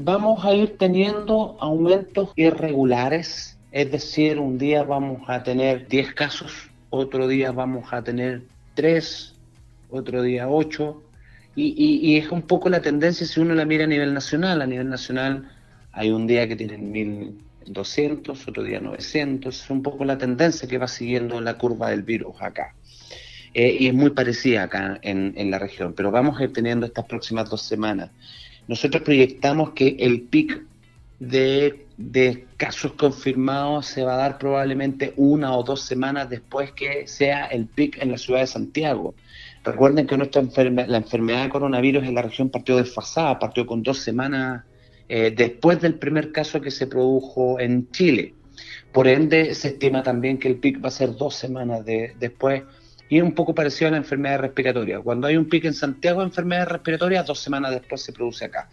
vamos a ir teniendo aumentos irregulares, es decir, un día vamos a tener 10 casos, otro día vamos a tener 3, otro día 8, y es un poco la tendencia si uno la mira a nivel nacional. A nivel nacional hay un día que tienen 1.200, otro día 900, es un poco la tendencia que va siguiendo la curva del virus acá. Y es muy parecida acá en la región, pero vamos a ir teniendo estas próximas 2 semanas. Nosotros proyectamos que el pic de casos confirmados se va a dar probablemente 1 o 2 semanas después que sea el pic en la ciudad de Santiago. Recuerden que la enfermedad de coronavirus en la región partió desfasada, partió con 2 semanas después del primer caso que se produjo en Chile. Por ende, se estima también que el pic va a ser 2 semanas después, y es un poco parecido a la enfermedad respiratoria. Cuando hay un pic en Santiago de enfermedades respiratorias, 2 semanas después se produce acá.